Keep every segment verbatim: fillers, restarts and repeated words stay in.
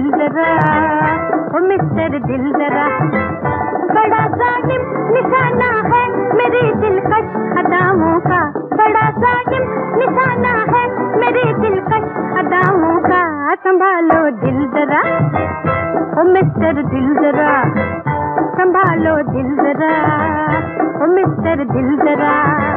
दिल जरा, ओ मिस्टर दिल जरा। बड़ा जालिम निशाना है मेरी दिलकश अदाओं का, बड़ा जालिम निशाना है मेरी दिलकश अदाओं का। संभालो दिल जरा, ओ मिस्टर दिल जरा, संभालो दिल जरा, ओ मिस्टर दिल जरा।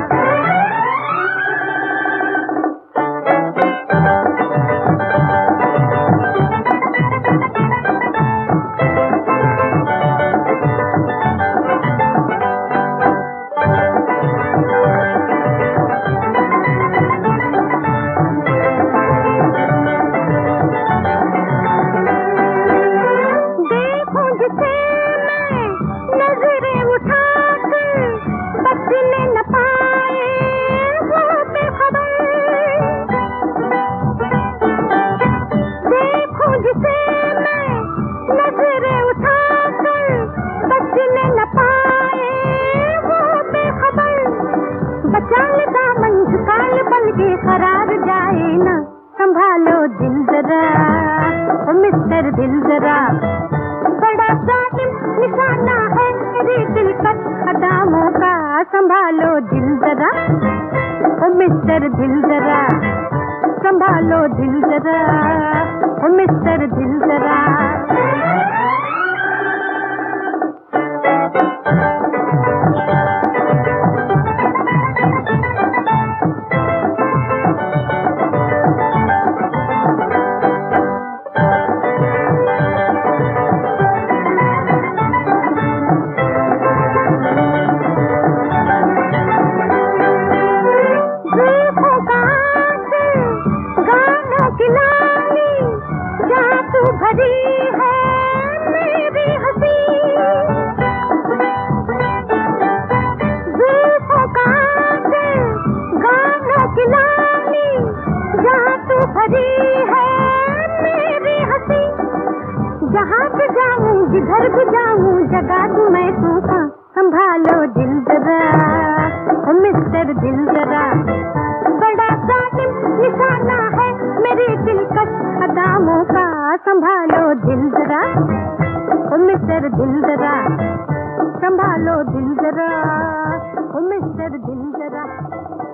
करार जाए ना, संभालो दिल जरा, ओ मिस्टर दिल जरा। बड़ा जालिम निशाना है मेरी दिलकश अदाओं का। संभालो दिल जरा, ओ मिस्टर दिल जरा, संभालो दिल जरा, ओ मिस्टर दिल जरा। भरी है मेरी हंसी, जुल्फों का गानों की लाली, जहाँ तू भरी है मेरी हंसी। जहाँ भी जाऊँ जिधर भी जाऊँ जगा दूँ मैं तूफान। संभालो दिल जरा, ओ मिस्टर दिल जरा। बड़ा जालिम निशाना है मेरी दिलकश अदाओं का। संभालो दिल जरा, ओ मिस्टर दिल जरा, संभालो दिल जरा, ओ मिस्टर दिल जरा।